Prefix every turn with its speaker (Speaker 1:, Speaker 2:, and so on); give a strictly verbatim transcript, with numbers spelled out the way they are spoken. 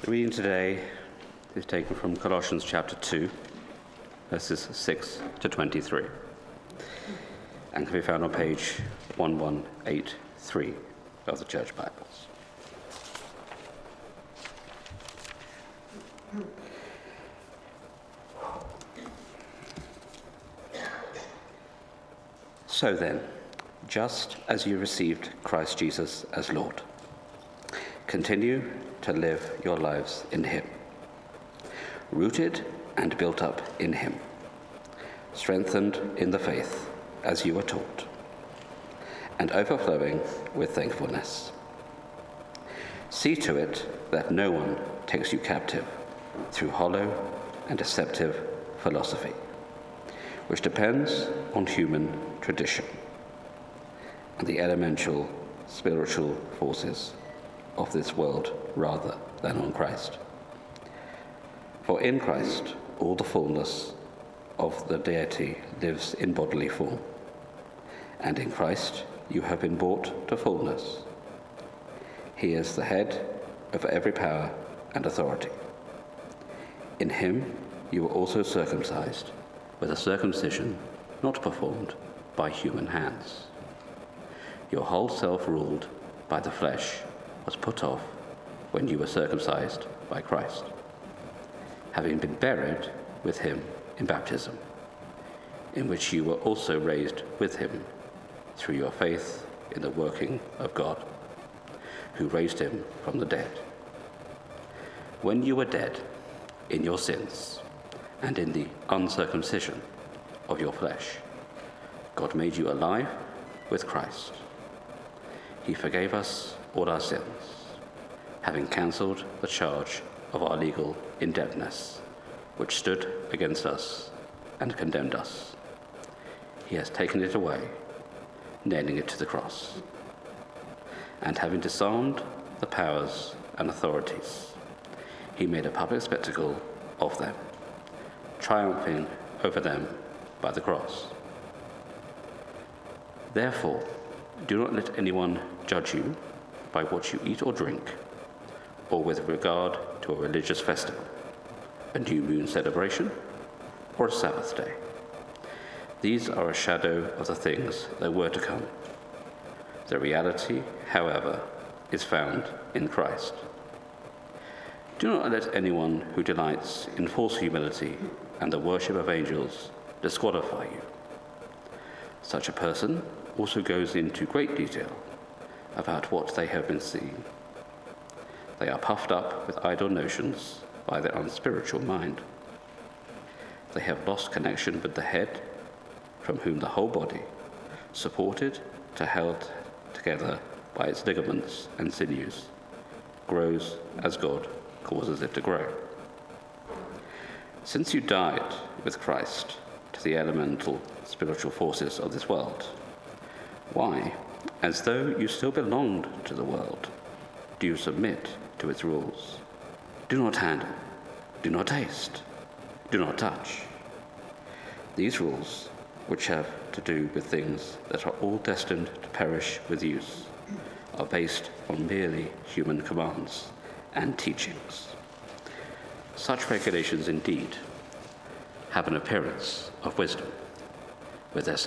Speaker 1: The reading today is taken from Colossians chapter two, verses six to twenty-three, and can be found on page eleven eighty-three of the Church Bibles. So then, just as you received Christ Jesus as Lord, continue to live your lives in him, rooted and built up in him, strengthened in the faith as you were taught, and overflowing with thankfulness. See to it that no one takes you captive through hollow and deceptive philosophy, which depends on human tradition and the elemental spiritual forces of this world rather than on Christ. For in Christ all the fullness of the deity lives in bodily form, and in Christ you have been brought to fullness. He is the head of every power and authority. In him you were also circumcised with a circumcision not performed by human hands. Your whole self, ruled by the flesh, was put off when you were circumcised by Christ, having been buried with him in baptism, in which you were also raised with him through your faith in the working of God, who raised him from the dead. When you were dead in your sins and in the uncircumcision of your flesh, God made you alive with Christ. He forgave us all our sins, having cancelled the charge of our legal indebtedness, which stood against us and condemned us. He has taken it away, nailing it to the cross. And having disarmed the powers and authorities, he made a public spectacle of them, triumphing over them by the cross. Therefore, do not let anyone judge you by what you eat or drink, or with regard to a religious festival, a new moon celebration, or a Sabbath day. These are a shadow of the things that were to come. The reality, however, is found in Christ. Do not let anyone who delights in false humility and the worship of angels disqualify you. Such a person also goes into great detail about what they have been seeing. They are puffed up with idle notions by their unspiritual mind. They have lost connection with the head, from whom the whole body, supported to held together by its ligaments and sinews, grows as God causes it to grow. Since you died with Christ to the elemental spiritual forces of this world, why, as though you still belonged to the world, do you submit to its rules? Do not handle, do not taste, do not touch. These rules, which have to do with things that are all destined to perish with use, are based on merely human commands and teachings. Such regulations indeed have an appearance of wisdom, with their